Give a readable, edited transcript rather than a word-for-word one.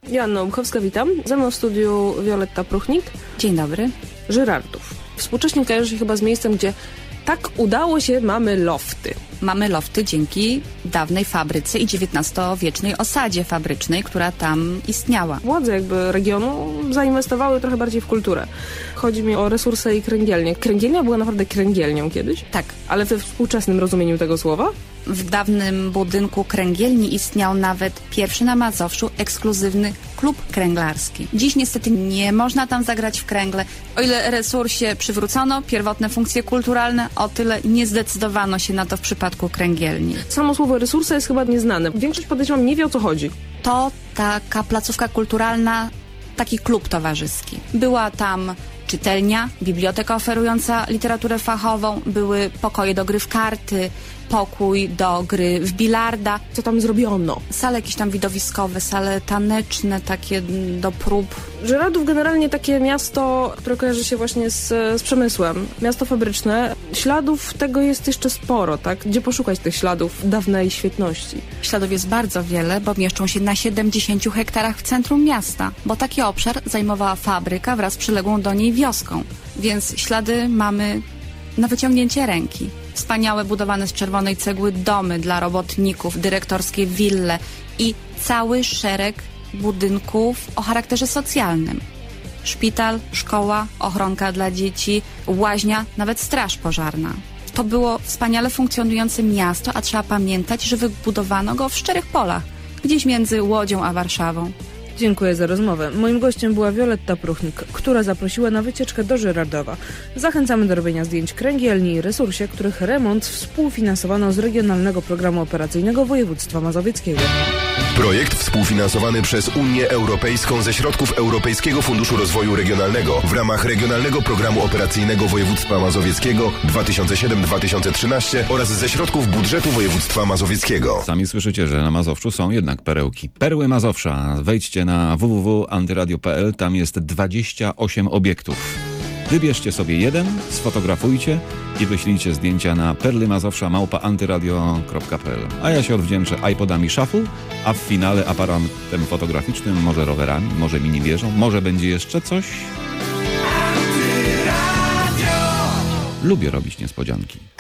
Joanna Łupchowska, witam. Ze mną w studiu Wioletta Pruchnik. Dzień dobry. Żyrardów. Współcześnie kojarzy się chyba z miejscem, gdzie tak udało się, mamy lofty. Mamy lofty dzięki dawnej fabryce i XIX-wiecznej osadzie fabrycznej, która tam istniała. Władze jakby regionu zainwestowały trochę bardziej w kulturę. Chodzi mi o resursy i kręgielnie. Kręgielnia była naprawdę kręgielnią kiedyś? Tak. Ale we współczesnym rozumieniu tego słowa? W dawnym budynku kręgielni istniał nawet pierwszy na Mazowszu ekskluzywny klub kręglarski. Dziś niestety nie można tam zagrać w kręgle. O ile resursie przywrócono pierwotne funkcje kulturalne, o tyle nie zdecydowano się na to w przypadku kręgielni. Samo słowo resursa jest chyba nieznane. Większość, podejrzewam, nie wie, o co chodzi. To taka placówka kulturalna, taki klub towarzyski. Była tam czytelnia, biblioteka oferująca literaturę fachową, były pokoje do gry w karty, pokój do gry w bilarda. Co tam zrobiono? Sale jakieś tam widowiskowe, sale taneczne, takie do prób. Żyrardów generalnie takie miasto, które kojarzy się właśnie z przemysłem. Miasto fabryczne. Śladów tego jest jeszcze sporo, tak? Gdzie poszukać tych śladów dawnej świetności? Śladów jest bardzo wiele, bo mieszczą się na 70 hektarach w centrum miasta, bo taki obszar zajmowała fabryka wraz z przyległą do niej wioską. Więc ślady mamy na wyciągnięcie ręki. Wspaniałe, budowane z czerwonej cegły domy dla robotników, dyrektorskie wille i cały szereg budynków o charakterze socjalnym. Szpital, szkoła, ochronka dla dzieci, łaźnia, nawet straż pożarna. To było wspaniale funkcjonujące miasto, a trzeba pamiętać, że wybudowano go w szczerych polach, gdzieś między Łodzią a Warszawą. Dziękuję za rozmowę. Moim gościem była Wioletta Pruchnik, która zaprosiła na wycieczkę do Żyrardowa. Zachęcamy do robienia zdjęć kręgielni i resursie, których remont współfinansowano z Regionalnego Programu Operacyjnego Województwa Mazowieckiego. Projekt współfinansowany przez Unię Europejską ze środków Europejskiego Funduszu Rozwoju Regionalnego w ramach Regionalnego Programu Operacyjnego Województwa Mazowieckiego 2007-2013 oraz ze środków budżetu województwa mazowieckiego. Sami słyszycie, że na Mazowszu są jednak perełki. Perły Mazowsza. Wejdźcie na www.antyradio.pl, tam jest 28 obiektów. Wybierzcie sobie jeden, sfotografujcie i wyślijcie zdjęcia na perlymazowsza@antyradio.pl. A ja się odwdzięczę iPodami Shuffle, a w finale aparatem fotograficznym, może rowerami, może minibieżą, może będzie jeszcze coś. Lubię robić niespodzianki.